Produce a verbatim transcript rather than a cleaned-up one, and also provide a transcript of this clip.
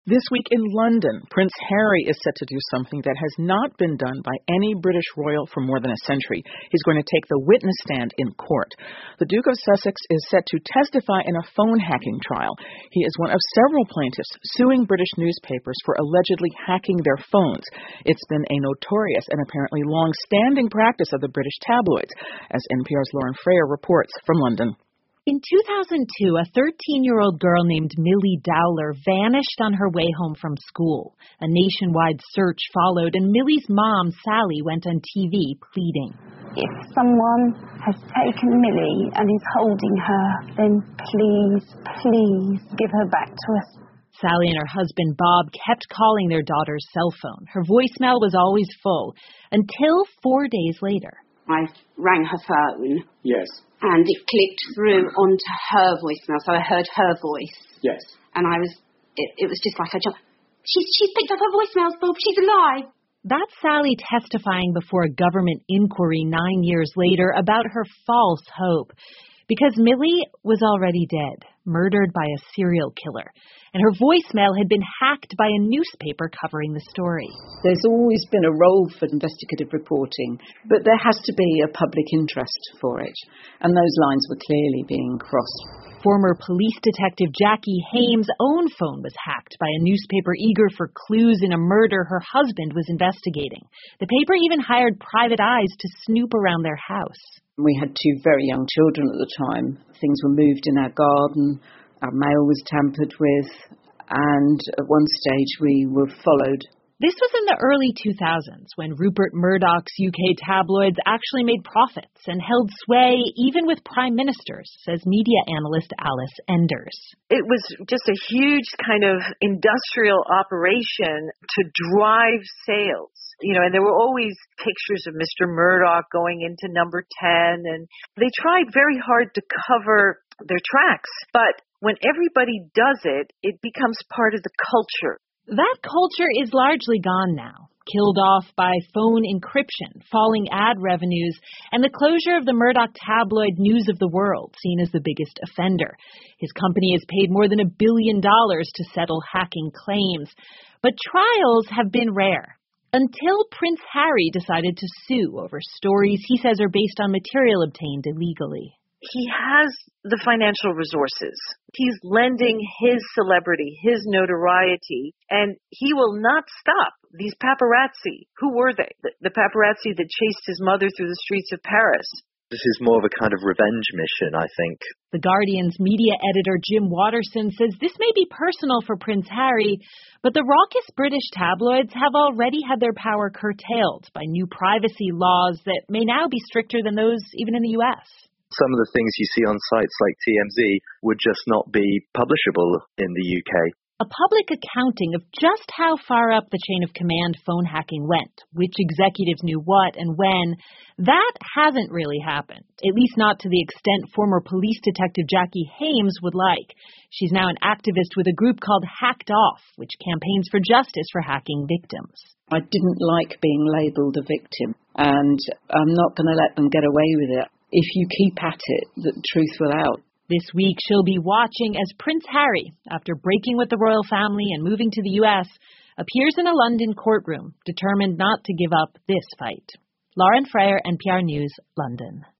This week in London, Prince Harry is set to do something that has not been done by any British royal for more than a century. He's going to take the witness stand in court. The Duke of Sussex is set to testify in a phone hacking trial. He is one of several plaintiffs suing British newspapers for allegedly hacking their phones. It's been a notorious and apparently long-standing practice of the British tabloids, as N P R's Lauren Frayer reports from London. In two thousand two, a thirteen-year-old girl named Millie Dowler vanished on her way home from school. A nationwide search followed, and Millie's mom, Sally, went on T V pleading. If someone has taken Millie and is holding her, then please, please give her back to us. Sally and her husband, Bob, kept calling their daughter's cell phone. Her voicemail was always full, until four days later. I rang her phone. Yes. And it clicked through onto her voicemail, so I heard her voice. Yes. And I was, it, it was just like a jump. She's, she's picked up her voicemails, Bob, she's alive. That's Sally testifying before a government inquiry nine years later about her false hope. Because Millie was already dead, murdered by a serial killer, and her voicemail had been hacked by a newspaper covering the story. There's always been a role for investigative reporting, but there has to be a public interest for it, and those lines were clearly being crossed. Former police detective Jackie Hames' own phone was hacked by a newspaper eager for clues in a murder her husband was investigating. The paper even hired private eyes to snoop around their house. We had two very young children at the time. Things were moved in our garden, our mail was tampered with, and at one stage we were followed. This was in the early two thousands, when Rupert Murdoch's U K tabloids actually made profits and held sway even with prime ministers, says media analyst Alice Enders. It was just a huge kind of industrial operation to drive sales. You know, and there were always pictures of Mister Murdoch going into number ten, and they tried very hard to cover their tracks. But when everybody does it, it becomes part of the culture. That culture is largely gone now, killed off by phone encryption, falling ad revenues, and the closure of the Murdoch tabloid News of the World, seen as the biggest offender. His company has paid more than a billion dollars to settle hacking claims. But trials have been rare, until Prince Harry decided to sue over stories he says are based on material obtained illegally. He has the financial resources. He's lending his celebrity, his notoriety, and he will not stop. These paparazzi, who were they? The, the paparazzi that chased his mother through the streets of Paris. This is more of a kind of revenge mission, I think. The Guardian's media editor Jim Watterson says this may be personal for Prince Harry, but the raucous British tabloids have already had their power curtailed by new privacy laws that may now be stricter than those even in the U S. Some of the things you see on sites like T M Z would just not be publishable in the U K. A public accounting of just how far up the chain of command phone hacking went, which executives knew what and when, that hasn't really happened, at least not to the extent former police detective Jackie Hames would like. She's now an activist with a group called Hacked Off, which campaigns for justice for hacking victims. I didn't like being labelled a victim, and I'm not going to let them get away with it. If you keep at it, the truth will out. This week, she'll be watching as Prince Harry, after breaking with the royal family and moving to the U S, appears in a London courtroom, determined not to give up this fight. Lauren Frayer, N P R News, London.